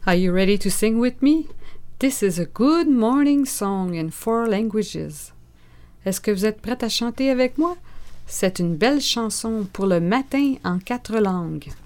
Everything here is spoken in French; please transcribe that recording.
Are you ready to sing with me? This is a good morning song in 4 languages. Est-ce que vous êtes prête à chanter avec moi? C'est une belle chanson pour le matin en 4 langues.